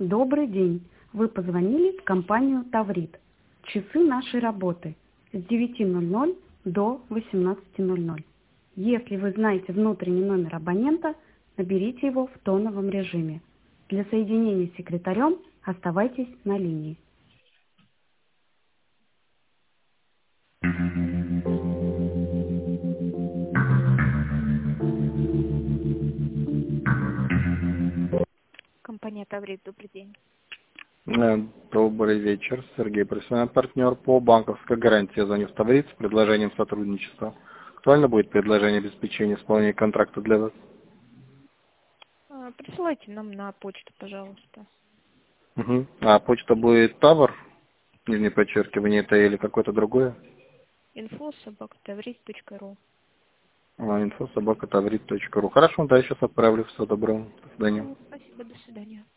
Добрый день. Вы позвонили в компанию «Таврит». Часы нашей работы с 9:00 до 18:00. Если вы знаете внутренний номер абонента, наберите его в тоновом режиме. Для соединения с секретарем оставайтесь на линии. Компания «Таврит», добрый день. Добрый вечер. Сергей, профессиональный партнер по банковской гарантии. Я звоню в Таврит с предложением сотрудничества. Актуально будет предложение обеспечения исполнения контракта для вас? Присылайте нам на почту, пожалуйста. Угу. А почта будет Тавр, нижнее подчеркивание, это или какое-то другое? info@tavrit.ru. Info@tavrit.ru. Хорошо, да, я сейчас отправлю. Всего доброго. До свидания. Спасибо, до свидания.